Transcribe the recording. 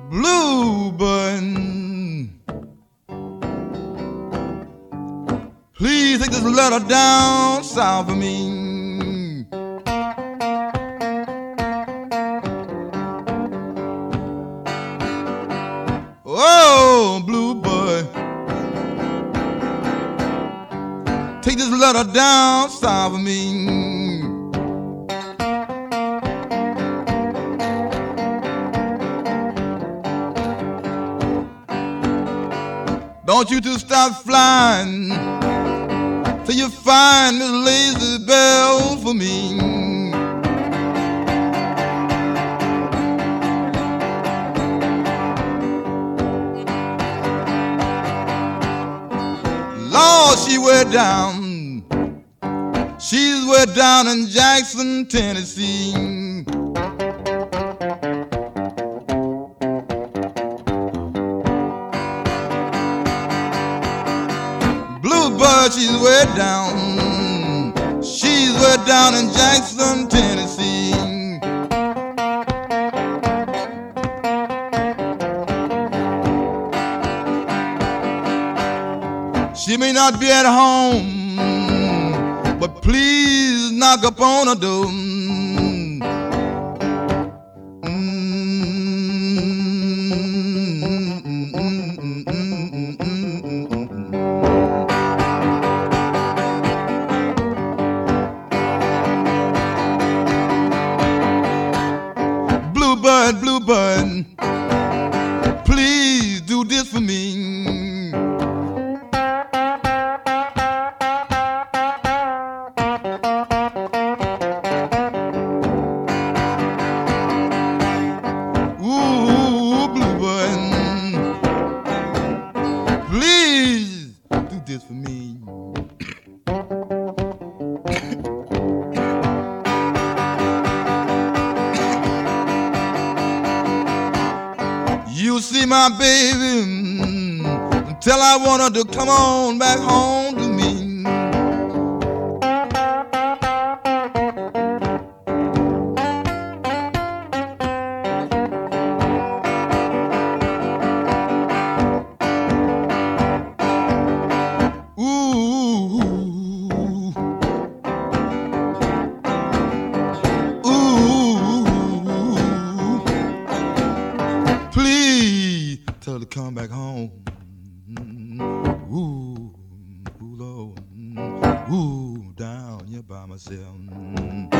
Bluebird, please take this letter down south of me. Oh, Bluebird, take this letter down south of me. Don't you two stop flying till you find this lazy bell for me. Lord, she's way down in Jackson, Tennessee. Bluebird, she's way down in Jackson, Tennessee. She may not be at home, but please knock upon her door. Bluebird, Bluebird, please do this for me. Ooh, Bluebird, please do this for me. You see my baby, tell I want her to come on back home to me. Ooh, please tell her to come back home. Ooh, Lord, ooh, down here by myself.